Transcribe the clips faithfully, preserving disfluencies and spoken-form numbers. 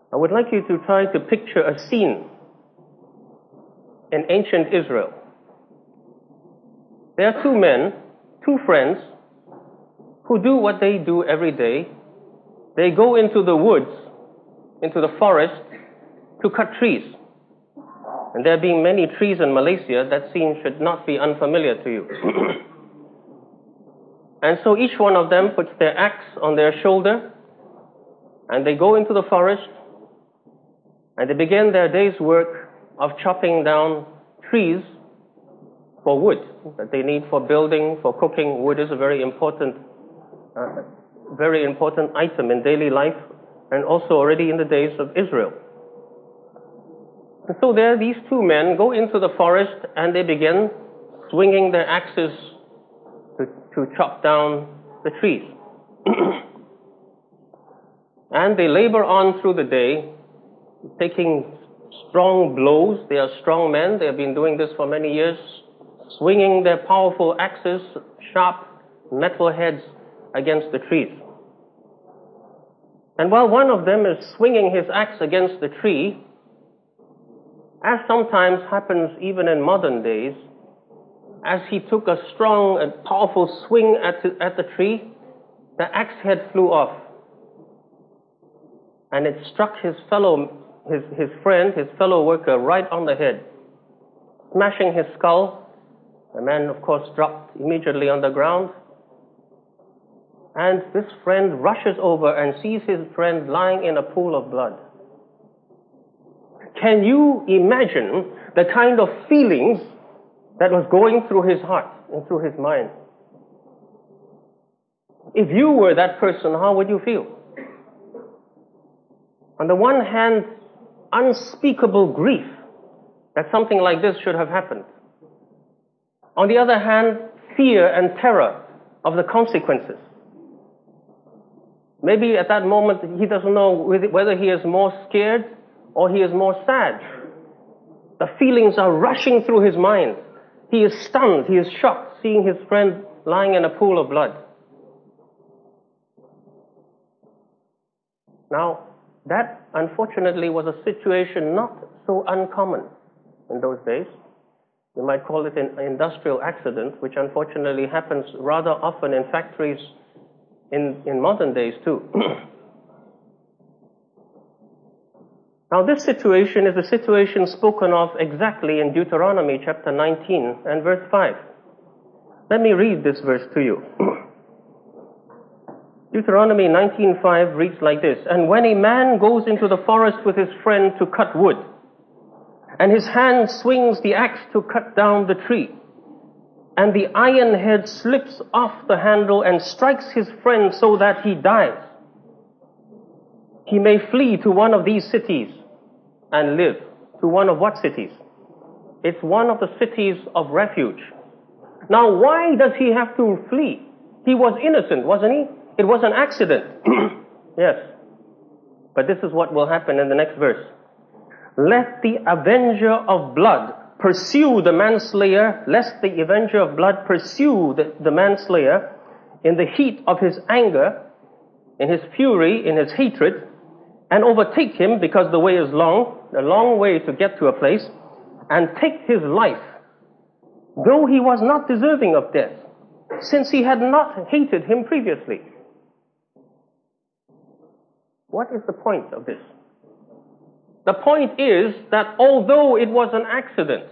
I would like you to try to picture a scene in ancient Israel. There are two men, two friends, who do what they do every day. They go into the woods, into the forest, to cut trees. And there being many trees in Malaysia, that scene should not be unfamiliar to you. And so each one of them puts their axe on their shoulder, and they go into the forest, and they begin their day's work of chopping down trees for wood that they need for building, for cooking. Wood is a very important, uh, very important item in daily life, and also already in the days of Israel. And so there, these two men go into the forest and they begin swinging their axes to, to chop down the trees. And they labor on through the day, taking strong blows. They are strong men. They have been doing this for many years, swinging their powerful axes, sharp metal heads against the trees. And while one of them is swinging his axe against the tree, as sometimes happens even in modern days, as he took a strong and powerful swing at the, at the tree, the axe head flew off. And it struck his fellow, his, his friend, his fellow worker right on the head, smashing his skull. The man, of course, dropped immediately on the ground. And this friend rushes over and sees his friend lying in a pool of blood. Can you imagine the kind of feelings that was going through his heart and through his mind? If you were that person, how would you feel? On the one hand, unspeakable grief that something like this should have happened. On the other hand, fear and terror of the consequences. Maybe at that moment he doesn't know whether he is more scared or he is more sad. The feelings are rushing through his mind. He is stunned, he is shocked, seeing his friend lying in a pool of blood. Now, that unfortunately was a situation not so uncommon in those days. You might call it an industrial accident, which unfortunately happens rather often in factories in, in modern days too. Now this situation is a situation spoken of exactly in Deuteronomy chapter nineteen and verse five. Let me read this verse to you. Deuteronomy nineteen five reads like this: "And when a man goes into the forest with his friend to cut wood, and his hand swings the axe to cut down the tree, and the iron head slips off the handle and strikes his friend so that he dies, he may flee to one of these cities and live." To one of what cities? It's one of the cities of refuge. Now, why does he have to flee? He was innocent, wasn't he? It was an accident. Yes. But this is what will happen in the next verse. "Let the avenger of blood pursue the manslayer, lest the avenger of blood pursue the, the manslayer in the heat of his anger, in his fury, in his hatred, and overtake him, because the way is long, a long way to get to a place, and take his life, though he was not deserving of death, since he had not hated him previously." What is the point of this? The point is that although it was an accident,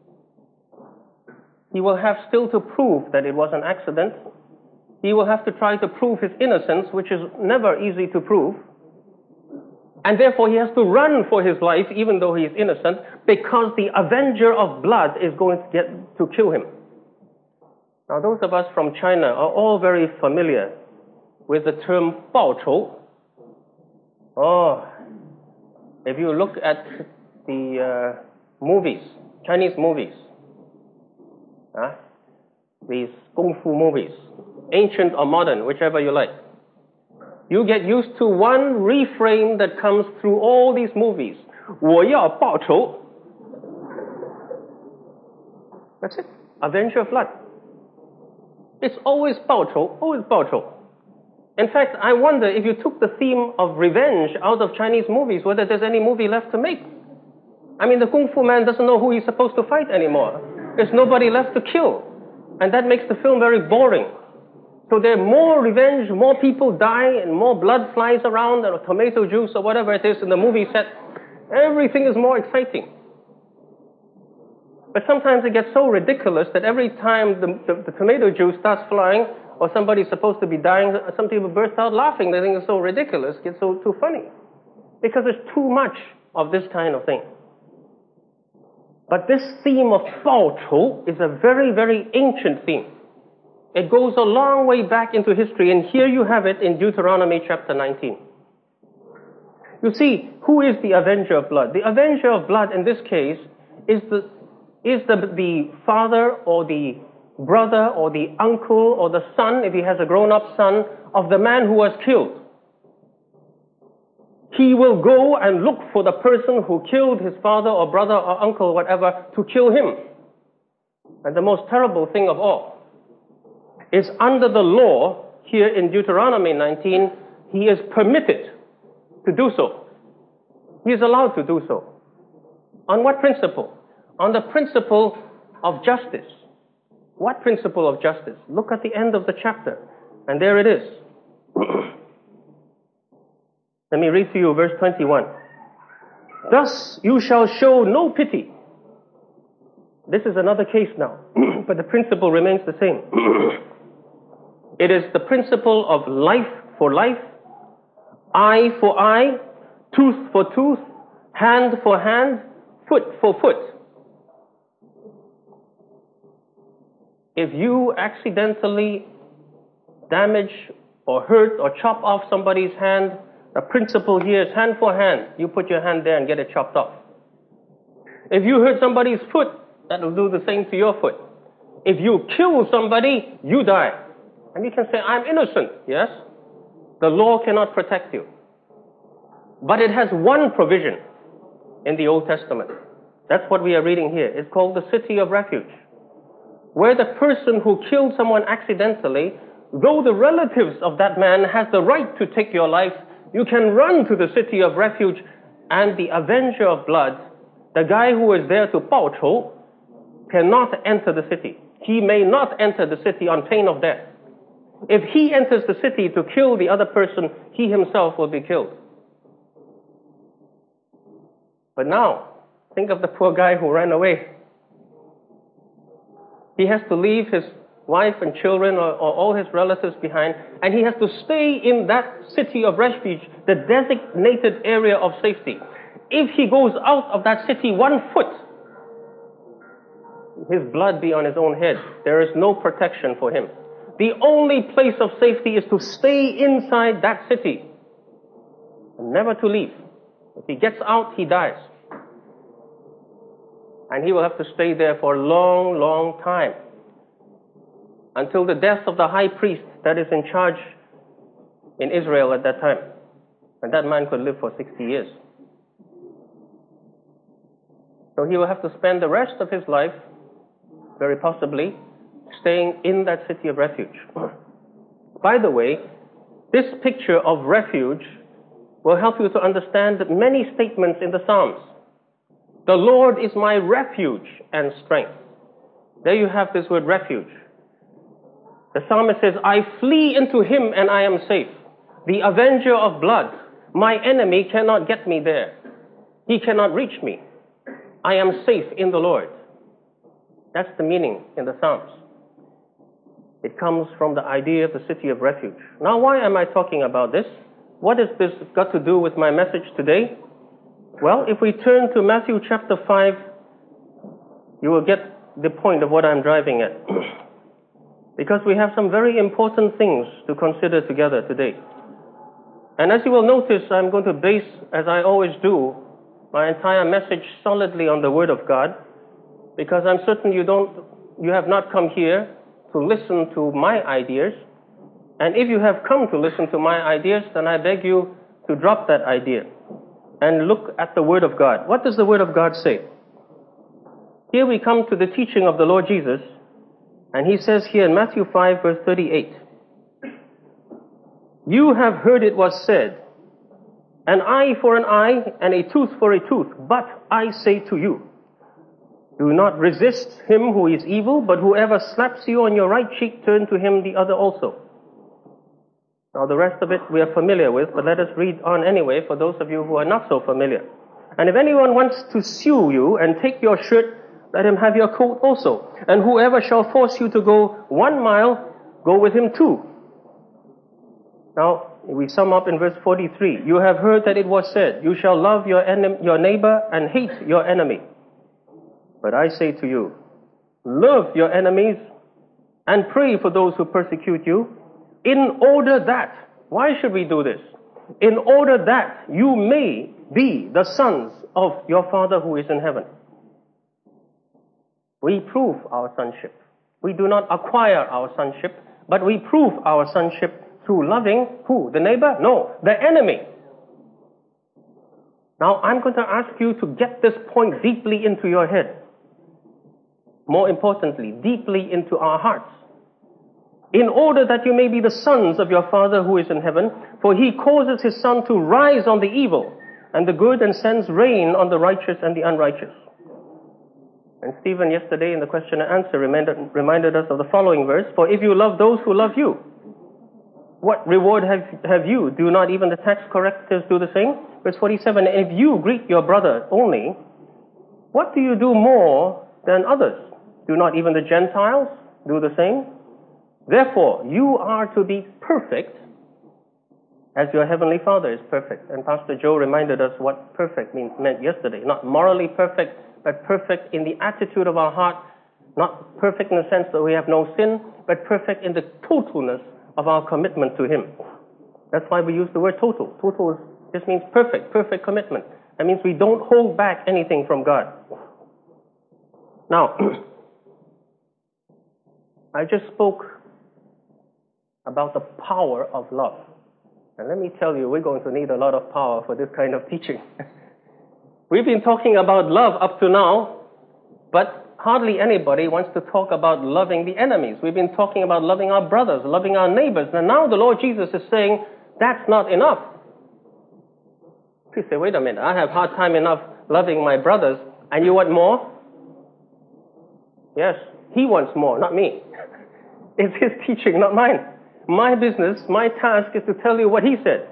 he will have still to prove that it was an accident. He will have to try to prove his innocence, which is never easy to prove. And therefore he has to run for his life, even though he is innocent, because the avenger of blood is going to get to kill him. Now those of us from China are all very familiar with the term 报仇. Oh, if you look at the uh, movies, Chinese movies, uh, these kung fu movies, ancient or modern, whichever you like, you get used to one refrain that comes through all these movies. 我要报仇. That's it. Avenger of blood. It's always 报仇, always 报仇. In fact, I wonder if you took the theme of revenge out of Chinese movies, whether there's any movie left to make. I mean, the Kung Fu Man doesn't know who he's supposed to fight anymore. There's nobody left to kill. And that makes the film very boring. So there are more revenge, more people die, and more blood flies around, or tomato juice, or whatever it is in the movie set. Everything is more exciting. But sometimes it gets so ridiculous that every time the, the, the tomato juice starts flying, or somebody's supposed to be dying, some people burst out laughing. They think it's so ridiculous, it's so too funny. Because there's too much of this kind of thing. But this theme of Bao Chou is a very, very ancient theme. It goes a long way back into history, and here you have it in Deuteronomy chapter nineteen. You see, who is the avenger of blood? The avenger of blood in this case is the, is the, the father or the brother or the uncle or the son, if he has a grown-up son, of the man who was killed. He will go and look for the person who killed his father or brother or uncle or whatever to kill him. And the most terrible thing of all is under the law, here in Deuteronomy nineteen, he is permitted to do so. He is allowed to do so. On what principle? On the principle of justice. What principle of justice? Look at the end of the chapter, and there it is. Let me read to you verse twenty-one. Thus you shall show no pity. This is another case now, but the principle remains the same. It is the principle of life for life, eye for eye, tooth for tooth, hand for hand, foot for foot. If you accidentally damage or hurt or chop off somebody's hand, the principle here is hand for hand. You put your hand there and get it chopped off. If you hurt somebody's foot, that will do the same to your foot. If you kill somebody, you die. And you can say, I'm innocent. Yes? The law cannot protect you. But it has one provision in the Old Testament. That's what we are reading here. It's called the city of refuge. Where the person who killed someone accidentally, though the relatives of that man has the right to take your life, you can run to the city of refuge, and the avenger of blood, the guy who is there to Bao Chou, cannot enter the city. He may not enter the city on pain of death. If he enters the city to kill the other person, he himself will be killed. But now, think of the poor guy who ran away. He has to leave his wife and children or, or all his relatives behind, and he has to stay in that city of refuge, the designated area of safety. If he goes out of that city one foot, his blood be on his own head. There is no protection for him. The only place of safety is to stay inside that city and never to leave. If he gets out, he dies. And he will have to stay there for a long, long time, until the death of the high priest that is in charge in Israel at that time. And that man could live for sixty years. So he will have to spend the rest of his life, very possibly, staying in that city of refuge. By the way, this picture of refuge will help you to understand many statements in the Psalms. The Lord is my refuge and strength. There you have this word refuge. The psalmist says, I flee into him and I am safe. The avenger of blood, my enemy cannot get me there. He cannot reach me. I am safe in the Lord. That's the meaning in the Psalms. It comes from the idea of the city of refuge. Now, why am I talking about this? What has this got to do with my message today? Well, if we turn to Matthew chapter five, you will get the point of what I'm driving at. Because we have some very important things to consider together today. And as you will notice, I'm going to base, as I always do, my entire message solidly on the Word of God, because I'm certain you don't, you have not come here to listen to my ideas. And if you have come to listen to my ideas, then I beg you to drop that idea and look at the Word of God. What does the Word of God say? Here we come to the teaching of the Lord Jesus, and he says here in Matthew five verse thirty-eight, You have heard it was said, an eye for an eye and a tooth for a tooth. But I say to you, do not resist him who is evil, but whoever slaps you on your right cheek, turn to him the other also. Now the rest of it we are familiar with, but let us read on anyway for those of you who are not so familiar. And if anyone wants to sue you and take your shirt, let him have your coat also. And whoever shall force you to go one mile, go with him two. Now, we sum up in verse forty-three. You have heard that it was said, you shall love your, enem- your neighbor and hate your enemy. But I say to you, love your enemies and pray for those who persecute you, in order that, why should we do this? In order that you may be the sons of your Father who is in heaven. We prove our sonship. We do not acquire our sonship, but we prove our sonship through loving who? The neighbor? No, the enemy. Now I'm going to ask you to get this point deeply into your head. More importantly, deeply into our hearts. In order that you may be the sons of your Father who is in heaven, for he causes his sun to rise on the evil and the good, and sends rain on the righteous and the unrighteous. And Stephen yesterday in the question and answer reminded, reminded us of the following verse, for if you love those who love you, what reward have, have you? Do not even the tax collectors do the same? Verse forty-seven, if you greet your brother only, what do you do more than others? Do not even the Gentiles do the same? Therefore, you are to be perfect as your heavenly Father is perfect. And Pastor Joe reminded us what perfect means, meant yesterday. Not morally perfect, but perfect in the attitude of our heart. Not perfect in the sense that we have no sin, but perfect in the totalness of our commitment to Him. That's why we use the word total. Total is, just means perfect, perfect commitment. That means we don't hold back anything from God. Now, I just spoke about the power of love. And let me tell you, we're going to need a lot of power for this kind of teaching. We've been talking about love up to now, but hardly anybody wants to talk about loving the enemies. We've been talking about loving our brothers, loving our neighbors. And now the Lord Jesus is saying, that's not enough. You say, wait a minute, I have hard time enough loving my brothers, and you want more? Yes, He wants more, not me. It's His teaching, not mine. My business, my task is to tell you what He said.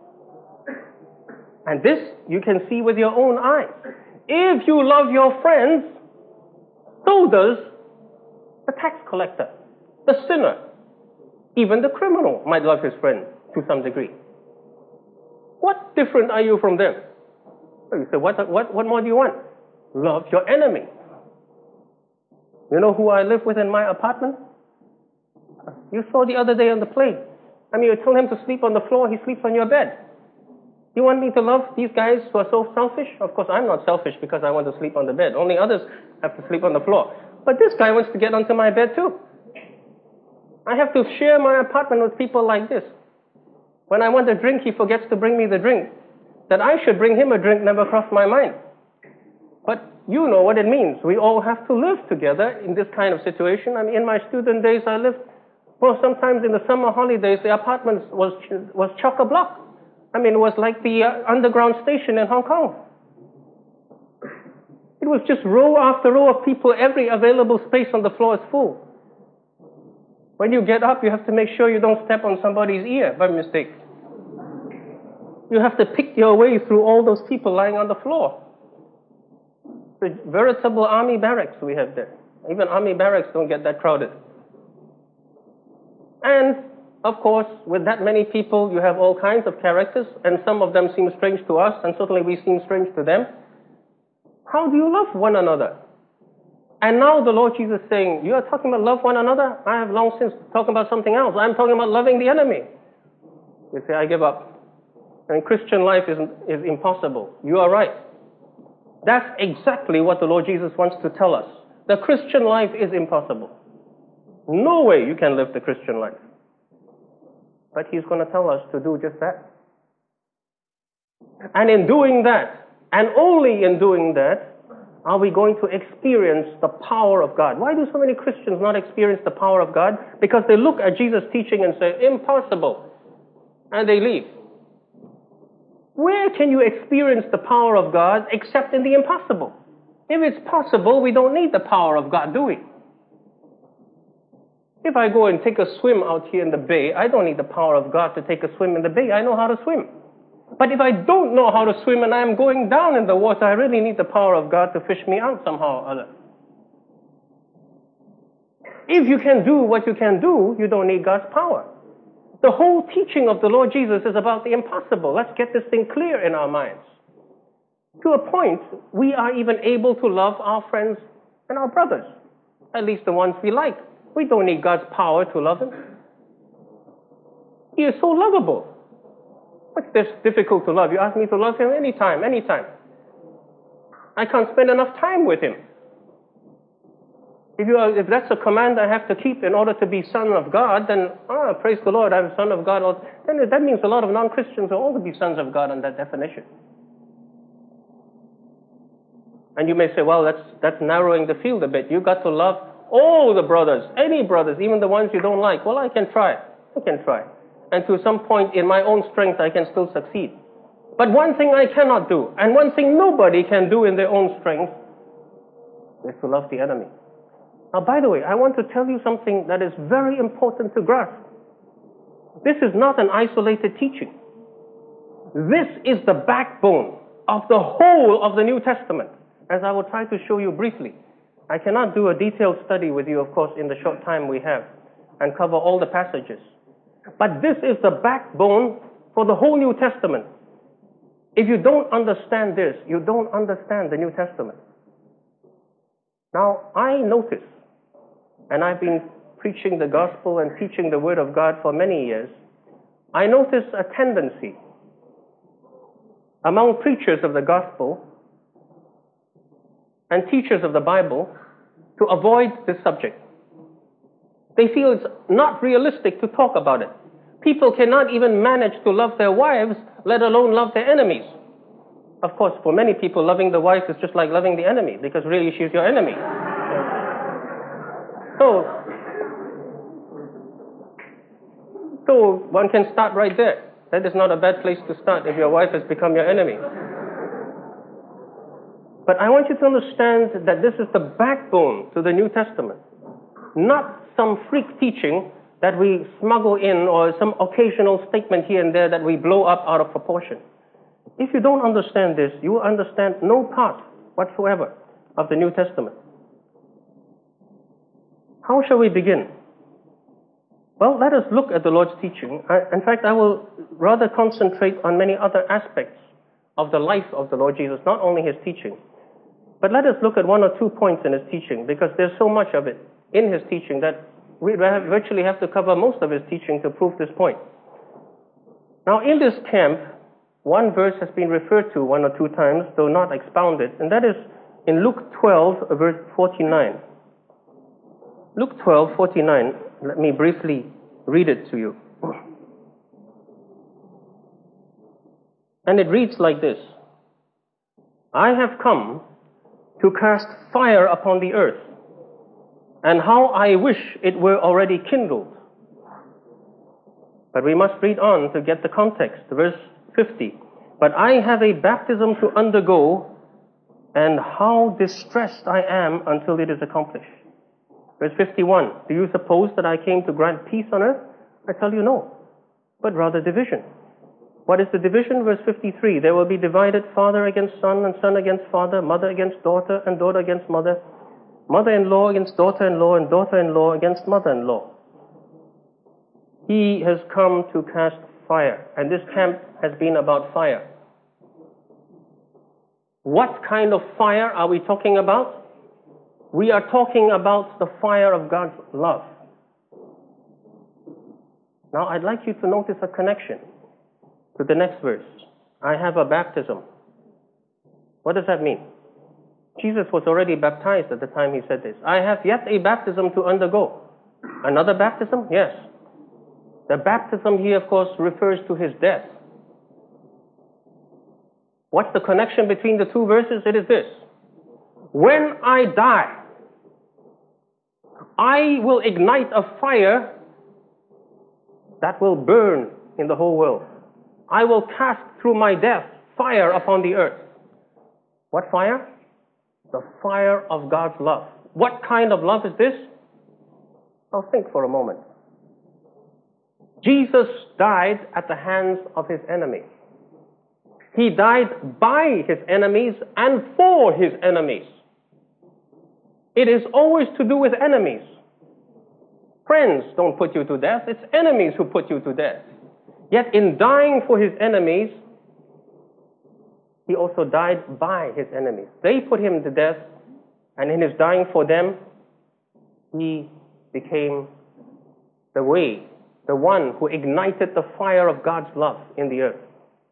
And this you can see with your own eyes. If you love your friends, so does the tax collector, the sinner. Even the criminal might love his friend to some degree. What different are you from them? So you say, what, what, what more do you want? Love your enemy. You know who I live with in my apartment? You saw the other day on the plane. I mean, you tell him to sleep on the floor, he sleeps on your bed. You want me to love these guys who are so selfish? Of course, I'm not selfish because I want to sleep on the bed. Only others have to sleep on the floor. But this guy wants to get onto my bed too. I have to share my apartment with people like this. When I want a drink, he forgets to bring me the drink. That I should bring him a drink never crossed my mind. But you know what it means. We all have to live together in this kind of situation. I mean, in my student days, I lived, well, sometimes in the summer holidays, the apartment was was chock-a-block. I mean, it was like the uh, underground station in Hong Kong. It was just row after row of people. Every available space on the floor is full. When you get up, you have to make sure you don't step on somebody's ear by mistake. You have to pick your way through all those people lying on the floor. The veritable army barracks we have there. Even army barracks don't get that crowded. And, of course, with that many people, you have all kinds of characters, and some of them seem strange to us, and certainly we seem strange to them. How do you love one another? And now the Lord Jesus is saying, you are talking about love one another? I have long since talked about something else. I'm talking about loving the enemy. You say, I give up. And Christian life is, is impossible. You are right. That's exactly what the Lord Jesus wants to tell us. The Christian life is impossible. No way you can live the Christian life. But He's going to tell us to do just that. And in doing that, and only in doing that, are we going to experience the power of God. Why do so many Christians not experience the power of God? Because they look at Jesus' teaching and say, impossible. and they leave. Where can you experience the power of God except in the impossible? If it's possible, we don't need the power of God, do we? If I go and take a swim out here in the bay, I don't need the power of God to take a swim in the bay. I know how to swim. But if I don't know how to swim and I'm going down in the water, I really need the power of God to fish me out somehow or other. If you can do what you can do, you don't need God's power. The whole teaching of the Lord Jesus is about the impossible. Let's get this thing clear in our minds. To a point, we are even able to love our friends and our brothers, at least the ones we like. We don't need God's power to love Him. He is so lovable. What's this difficult to love? You ask me to love Him anytime, anytime. I can't spend enough time with Him. If, you are, if that's a command I have to keep in order to be son of God, then, ah, praise the Lord, I'm son of God. Then that means a lot of non-Christians are all to be sons of God on that definition. And you may say, well, that's, that's narrowing the field a bit. You've got to love all the brothers, any brothers, even the ones you don't like. Well, I can try. I can try. And to some point in my own strength, I can still succeed. But one thing I cannot do, and one thing nobody can do in their own strength, is to love the enemy. Now, by the way, I want to tell you something that is very important to grasp. This is not an isolated teaching. This is the backbone of the whole of the New Testament, as I will try to show you briefly. I cannot do a detailed study with you, of course, in the short time we have, and cover all the passages. But this is the backbone for the whole New Testament. If you don't understand this, you don't understand the New Testament. Now, I notice, and I've been preaching the gospel and teaching the Word of God for many years, I notice a tendency among preachers of the gospel and teachers of the Bible to avoid this subject. They feel it's not realistic to talk about it. People cannot even manage to love their wives, let alone love their enemies. Of course, for many people, loving the wife is just like loving the enemy, because really she's your enemy. So, so one can start right there. That is not a bad place to start if your wife has become your enemy. But I want you to understand that this is the backbone to the New Testament. Not some freak teaching that we smuggle in or some occasional statement here and there that we blow up out of proportion. If you don't understand this, you will understand no part whatsoever of the New Testament. How shall we begin? Well, let us look at the Lord's teaching. I, in fact, I will rather concentrate on many other aspects of the life of the Lord Jesus, not only His teaching. But let us look at one or two points in His teaching, because there's so much of it in His teaching that we virtually have to cover most of His teaching to prove this point. Now, in this camp, one verse has been referred to one or two times, though not expounded, and that is in Luke twelve, verse forty-nine. Luke twelve, forty-nine. Let me briefly read it to you. And it reads like this: I have come to cast fire upon the earth, and how I wish it were already kindled. But we must read on to get the context. Verse fifty. But I have a baptism to undergo, and how distressed I am until it is accomplished. Verse fifty-one. Do you suppose that I came to grant peace on earth? I tell you no, but rather division. What is the division? Verse fifty-three. There will be divided father against son, and son against father, mother against daughter, and daughter against mother, mother-in-law against daughter-in-law, and daughter-in-law against mother-in-law. He has come to cast fire, and this camp has been about fire. What kind of fire are we talking about? We are talking about the fire of God's love. Now, I'd like you to notice a connection to the next verse. I have a baptism. What does that mean? Jesus was already baptized at the time He said this. I have yet a baptism to undergo. Another baptism? Yes. The baptism here, of course, refers to His death. What's the connection between the two verses? It is this: when I die, I will ignite a fire that will burn in the whole world. I will cast through my death fire upon the earth. What fire? The fire of God's love. What kind of love is this? Now think for a moment. Jesus died at the hands of his enemies. He died by his enemies and for his enemies. It is always to do with enemies. Friends don't put you to death. It's enemies who put you to death. Yet in dying for his enemies, he also died by his enemies. They put him to death, and in his dying for them, he became the way, the one who ignited the fire of God's love in the earth.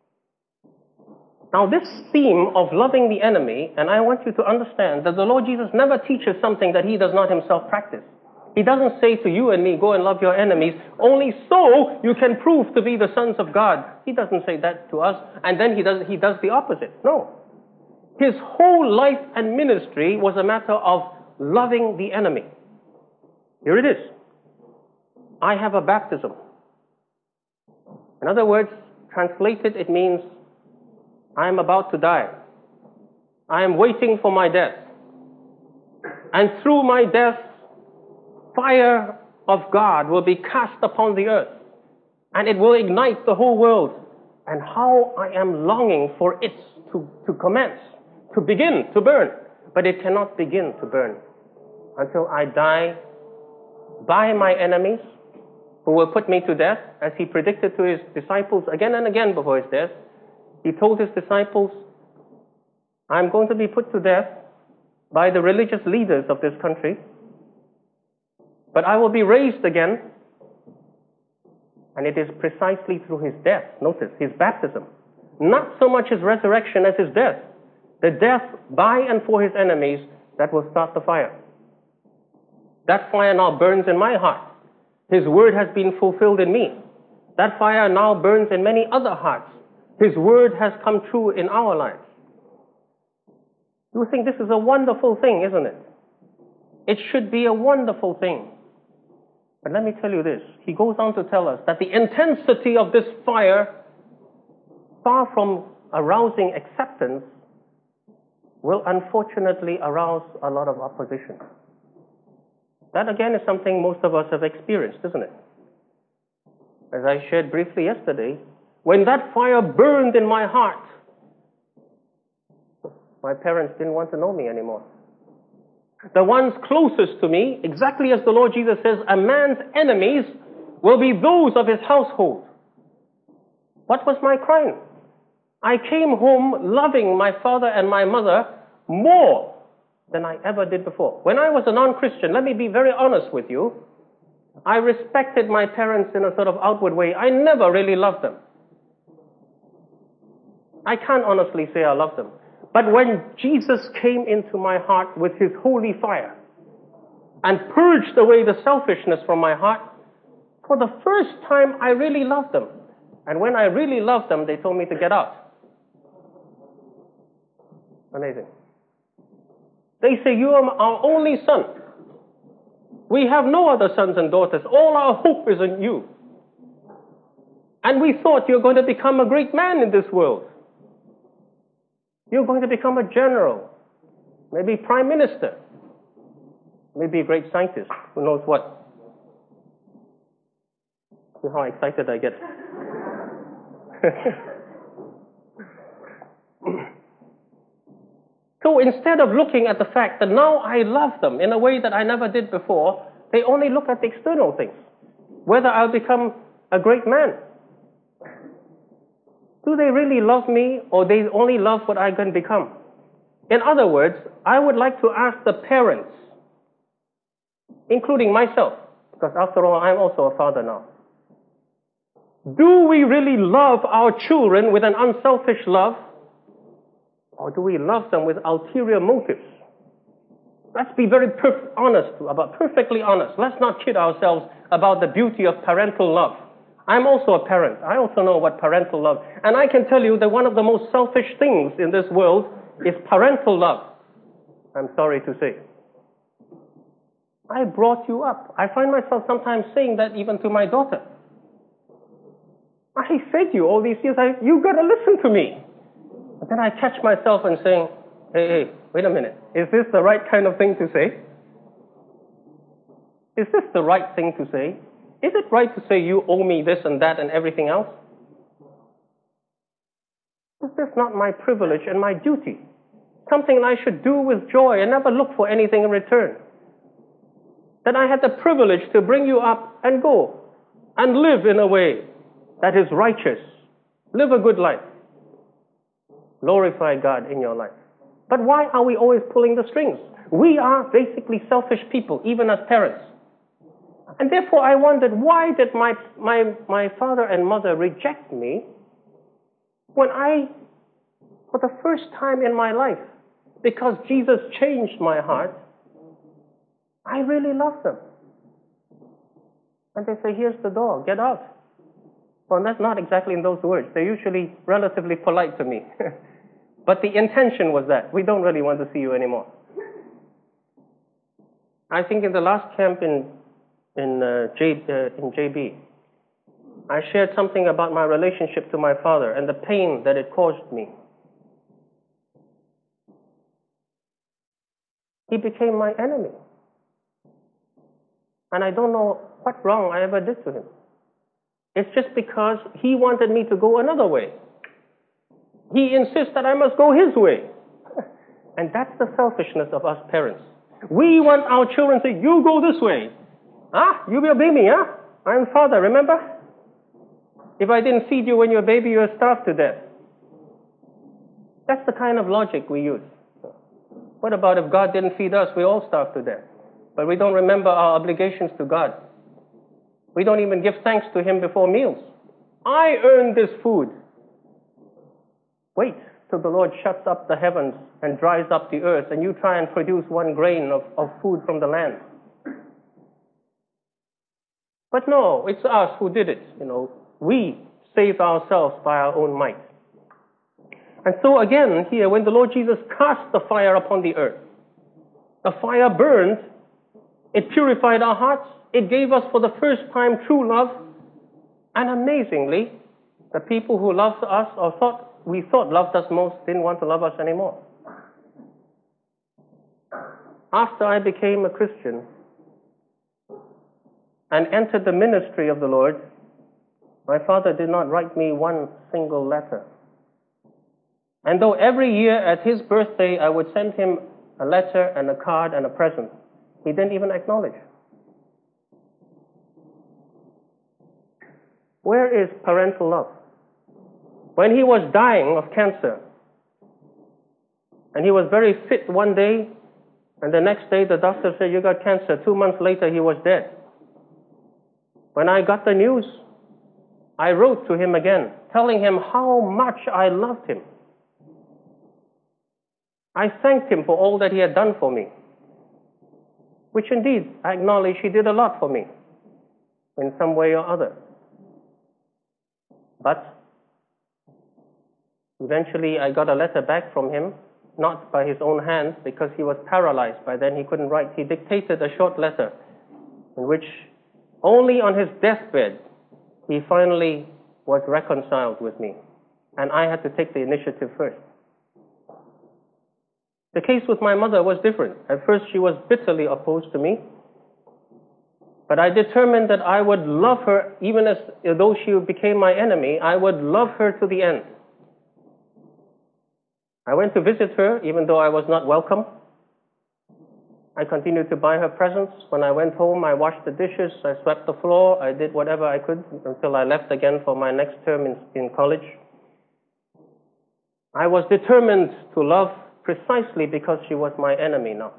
Now this theme of loving the enemy, and I want you to understand that the Lord Jesus never teaches something that he does not himself practice. He doesn't say to you and me, go and love your enemies, only so you can prove to be the sons of God. He doesn't say that to us, and then he does, he does the opposite. No. His whole life and ministry was a matter of loving the enemy. Here it is. I have a baptism. In other words, translated, it means I am about to die. I am waiting for my death. And through my death, fire of God will be cast upon the earth, and it will ignite the whole world. And how I am longing for it to, to commence, to begin to burn. But it cannot begin to burn until I die by my enemies, who will put me to death, as he predicted to his disciples again and again before his death. He told his disciples, I'm going to be put to death by the religious leaders of this country, but I will be raised again. And it is precisely through his death, notice, his baptism, not so much his resurrection as his death, the death by and for his enemies, that will start the fire. That fire now burns in my heart. His word has been fulfilled in me. That fire now burns in many other hearts. His word has come true in our lives. You think this is a wonderful thing, isn't it? It should be a wonderful thing. But let me tell you this. He goes on to tell us that the intensity of this fire, far from arousing acceptance, will unfortunately arouse a lot of opposition. That again is something most of us have experienced, isn't it? As I shared briefly yesterday, when that fire burned in my heart, my parents didn't want to know me anymore. The ones closest to me, exactly as the Lord Jesus says, a man's enemies will be those of his household. What was my crime? I came home loving my father and my mother more than I ever did before. When I was a non-Christian, let me be very honest with you, I respected my parents in a sort of outward way. I never really loved them. I can't honestly say I loved them. But when Jesus came into my heart with his holy fire and purged away the selfishness from my heart, for the first time I really loved them. And when I really loved them, they told me to get out. Amazing. They say, you are our only son. We have no other sons and daughters. All our hope is in you. And we thought you're going to become a great man in this world. You're going to become a general, maybe prime minister, maybe a great scientist, who knows what. See how excited I get. So instead of looking at the fact that now I love them in a way that I never did before, they only look at the external things. Whether I'll become a great man. Do they really love me, or they only love what I can become? In other words, I would like to ask the parents, including myself, because after all, I'm also a father now. Do we really love our children with an unselfish love? Or do we love them with ulterior motives? Let's be very perf- honest, about perfectly honest. Let's not kid ourselves about the beauty of parental love. I'm also a parent. I also know what parental love. And I can tell you that one of the most selfish things in this world is parental love. I'm sorry to say. I brought you up. I find myself sometimes saying that even to my daughter. I fed you all these years. I, you got to listen to me. But then I catch myself and saying, hey, hey, wait a minute. Is this the right kind of thing to say? Is this the right thing to say? Is it right to say you owe me this and that and everything else? Is this not my privilege and my duty? Something I should do with joy and never look for anything in return. That I had the privilege to bring you up and go and live in a way that is righteous. Live a good life. Glorify God in your life. But why are we always pulling the strings? We are basically selfish people, even as parents. And therefore I wondered, why did my, my, my father and mother reject me when I, for the first time in my life, because Jesus changed my heart, I really love them. And they say, here's the door, get out. Well, that's not exactly in those words. They're usually relatively polite to me. But the intention was that. We don't really want to see you anymore. I think in the last camp in, in, uh, J, uh, in J B, I shared something about my relationship to my father and the pain that it caused me. He became my enemy. And I don't know what wrong I ever did to him. It's just because he wanted me to go another way. He insists that I must go his way. And that's the selfishness of us parents. We want our children to say, you go this way. Ah, you will obey me, huh? I'm father, remember? If I didn't feed you when you were a baby, you were starved to death. That's the kind of logic we use. What about if God didn't feed us? We all starve to death. But we don't remember our obligations to God. We don't even give thanks to Him before meals. I earned this food. Wait till the Lord shuts up the heavens and dries up the earth, and you try and produce one grain of, of food from the land. But no, it's us who did it. You know, we saved ourselves by our own might. And so again, here, when the Lord Jesus cast the fire upon the earth, the fire burned, it purified our hearts, it gave us for the first time true love, and amazingly, the people who loved us or thought we thought loved us most didn't want to love us anymore. After I became a Christian and entered the ministry of the Lord, my father did not write me one single letter. And though every year at his birthday I would send him a letter and a card and a present, he didn't even acknowledge. Where is parental love? When he was dying of cancer, and he was very fit one day, and the next day the doctor said, you got cancer. Two months later he was dead. When I got the news, I wrote to him again, telling him how much I loved him. I thanked him for all that he had done for me, which indeed I acknowledge he did a lot for me in some way or other. But eventually I got a letter back from him, not by his own hands, because he was paralyzed by then. He couldn't write. He dictated a short letter in which only on his deathbed he finally was reconciled with me. And I had to take the initiative first. The case with my mother was different. At first she was bitterly opposed to me. But I determined that I would love her, even as though she became my enemy, I would love her to the end. I went to visit her, even though I was not welcome. I continued to buy her presents. When I went home, I washed the dishes, I swept the floor, I did whatever I could until I left again for my next term in, in college. I was determined to love precisely because she was my enemy now.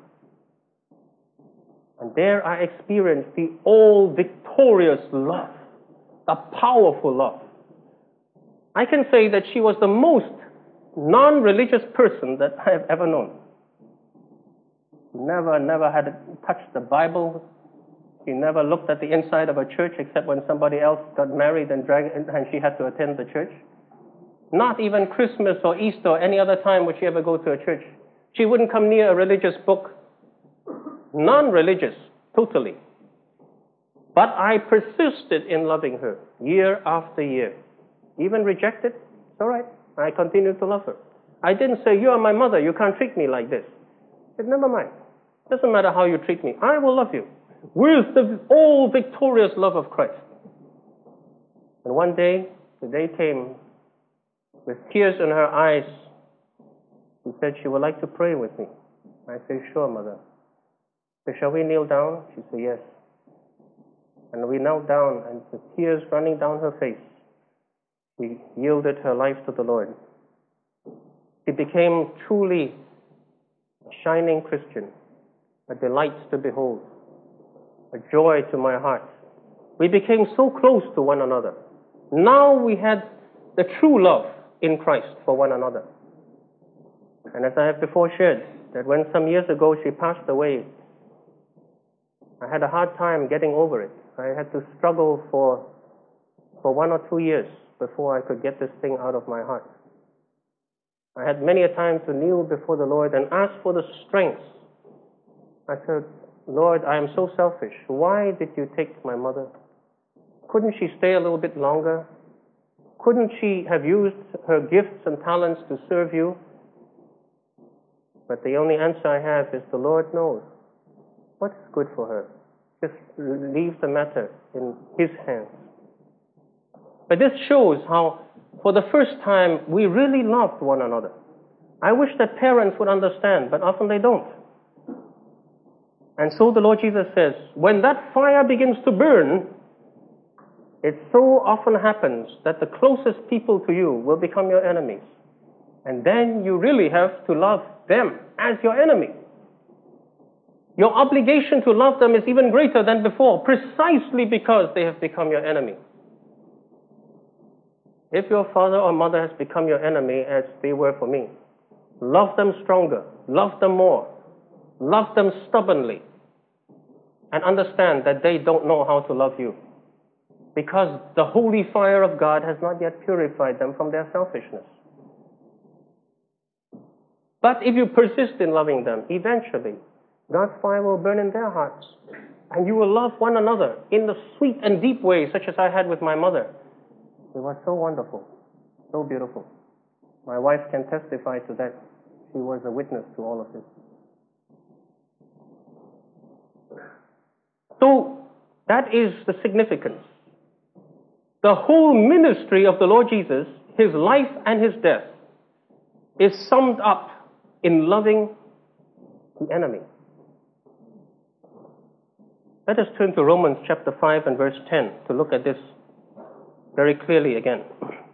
And there I experienced the all-victorious love, the powerful love. I can say that she was the most non-religious person that I have ever known. Never, never had touched the Bible. She never looked at the inside of a church except when somebody else got married and, dragged, and she had to attend the church. Not even Christmas or Easter or any other time would she ever go to a church. She wouldn't come near a religious book. Non-religious, totally. But I persisted in loving her year after year. even rejected, it's all right. I continued to love her. I didn't say, you are my mother, you can't treat me like this. I said, never mind. Doesn't matter how you treat me. I will love you with the all victorious love of Christ. And one day, the day came, with tears in her eyes, she said she would like to pray with me. I said, sure, mother. So shall we kneel down? She said, yes. And we knelt down, and the tears running down her face, she yielded her life to the Lord. She became truly a shining Christian, a delight to behold, a joy to my heart. We became so close to one another. Now we had the true love in Christ for one another. And as I have before shared, that when some years ago she passed away, I had a hard time getting over it. I had to struggle for, for one or two years before I could get this thing out of my heart. I had many a time to kneel before the Lord and ask for the strength. I said, Lord, I am so selfish. Why did you take my mother? Couldn't she stay a little bit longer? Couldn't she have used her gifts and talents to serve you? But the only answer I have is the Lord knows what is good for her. Just leave the matter in His hands. But this shows how, for the first time, we really loved one another. I wish that parents would understand, but often they don't. And so the Lord Jesus says, when that fire begins to burn, it so often happens that the closest people to you will become your enemies. And then you really have to love them as your enemy. Your obligation to love them is even greater than before, precisely because they have become your enemy. If your father or mother has become your enemy, as they were for me, love them stronger, love them more, love them stubbornly, and understand that they don't know how to love you, because the holy fire of God has not yet purified them from their selfishness. But if you persist in loving them, eventually, God's fire will burn in their hearts, and you will love one another in the sweet and deep way, such as I had with my mother. It was so wonderful, so beautiful. My wife can testify to that. She was a witness to all of this. So, that is the significance. The whole ministry of the Lord Jesus, His life and His death, is summed up in loving the enemy. Let us turn to Romans chapter five and verse ten to look at this very clearly again.